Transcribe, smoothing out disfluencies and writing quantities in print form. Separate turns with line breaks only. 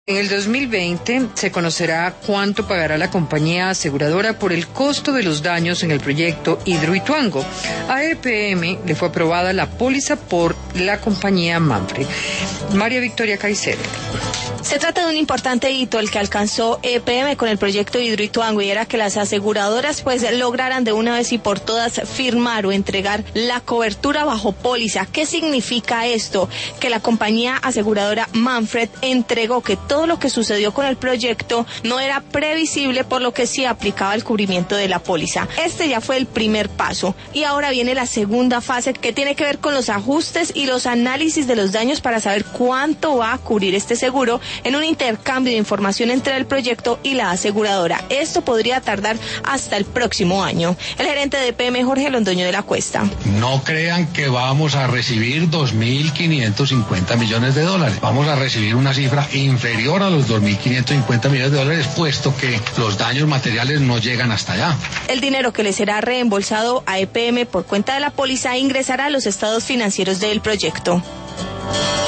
En el 2020 se conocerá cuánto pagará la compañía aseguradora por el costo de los daños en el proyecto Hidroituango. A EPM le fue aprobada la póliza por la compañía Mapfre. María Victoria Caicedo.
Se trata de un importante hito el que alcanzó EPM con el proyecto Hidroituango, y era que las aseguradoras lograran de una vez y por todas firmar o entregar la cobertura bajo póliza. ¿Qué significa esto? Que la compañía aseguradora Mapfre entregó que todo lo que sucedió con el proyecto no era previsible, por lo que sí aplicaba el cubrimiento de la póliza. Este ya fue el primer paso y ahora viene la segunda fase, que tiene que ver con los ajustes y los análisis de los daños para saber cuánto va a cubrir este seguro en un intercambio de información entre el proyecto y la aseguradora. Esto podría tardar hasta el próximo año. El gerente de EPM, Jorge Londoño de la Cuesta.
No crean que vamos a recibir 2.550 millones de dólares. Vamos a recibir una cifra inferior a los 2.550 millones de dólares, puesto que los daños materiales no llegan hasta allá.
El dinero que le será reembolsado a EPM por cuenta de la póliza ingresará a los estados financieros del proyecto.